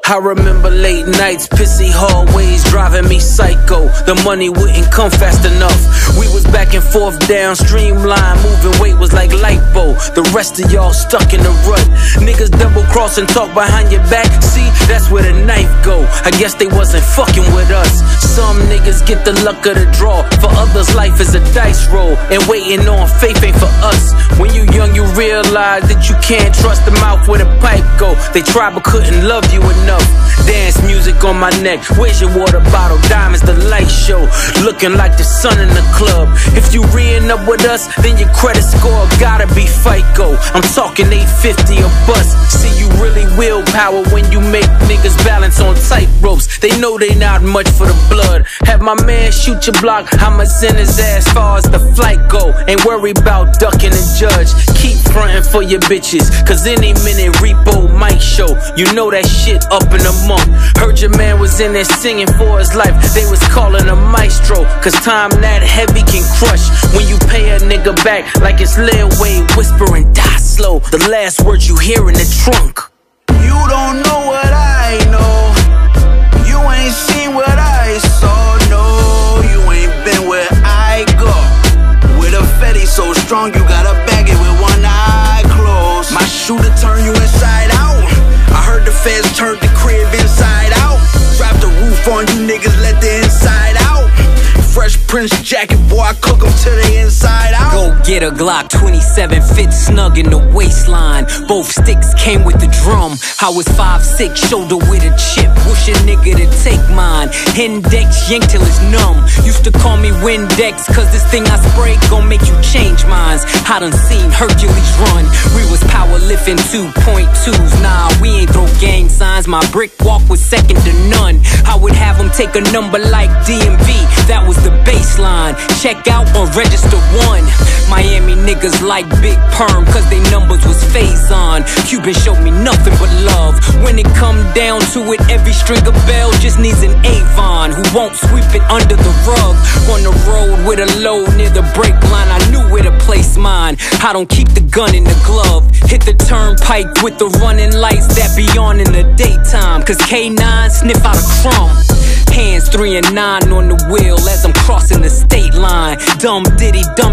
I remember late nights, pissy hallways driving me psycho. The money wouldn't come fast enough. We was back and forth down Streamline, moving weight was like lipo. The rest of y'all stuck in the rut. Niggas double cross and talk behind your back. See, that's where the knife go. I guess they wasn't fucking with us. Some niggas get the luck of the draw. For others, life is a dice roll, and waiting on faith ain't for us. When you young, you realize that you can't trust the mouth where the pipe go. They tried but couldn't love you enough. Dance music on my neck, where's your water bottle? Diamonds, the light show, looking like the sun in the club. If you re-ing up with us, then your credit score gotta be FICO. I'm talking 850 a bus. See, you really willpower when you make niggas balance on tight ropes. They know they not much for the blood. Have my man shoot your block, I'ma send his ass far as the flight go. Ain't worry about ducking the judge. Keep frontin' for your bitches, cause any minute repo might show. You know that shit up in the month. Heard your man was in there singing for his life. They was calling him maestro, cause time that heavy can crush. When you pay a nigga back like it's Lil Wayne whispering, die slow. The last words you hear in the trunk. You don't know what I know. You ain't seen what I saw. No, you ain't been where I go. With a Fetty so strong, you gotta bag it with one eye closed. My shooter turn you inside out. I heard the feds turned the crib inside out. Drop the roof on you niggas, let the inside out. Fresh Prince jacket, boy, I cook them to the inside out. Go get a Glock 27, fit snug in the waistline. Both sticks came with the drum. I was 5'6", shoulder with a chip. Wish a nigga to take mine. Index yank till it's numb. Used to call me Windex, cause this thing I spray gon' make you change minds. I done seen Hercules run. We was power lifting 2.2s. Nah, we ain't throw gang signs. My brick walk was second to none. I would have them take a number like DMV. That was the baseline. Check out or register 1. Miami niggas like Big Perm, cause they numbers was phase on. Cuban showed me nothing but love. When it come down to it, every string of bell just needs an Avon who won't sweep it under the rug. On the road with a load near the brake line, I knew where to place mine. I don't keep the gun in the glove. Hit the turnpike with the running lights that be on in the daytime, cause K9 sniff out a crumb. Hands 3 and 9 on the wheel as I'm crossing the state line. Dumb diddy dumb.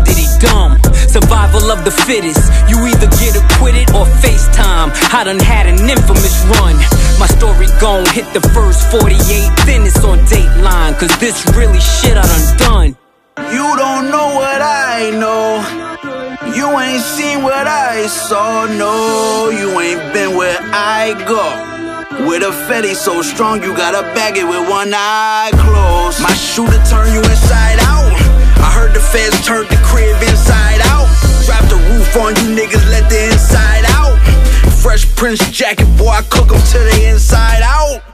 Survival of the fittest. You either get acquitted or FaceTime. I done had an infamous run. My story gon' hit the first 48, then it's on Dateline, cause this really shit I done. You don't know what I know. You ain't seen what I saw. No, you ain't been where I go. With a Fetty so strong, you gotta bag it with one eye closed. My shooter turn you inside out. I heard the feds turned the crib inside out. Drop the roof on you niggas, let the inside out. Fresh Prince jacket, boy, I cook them to the inside out.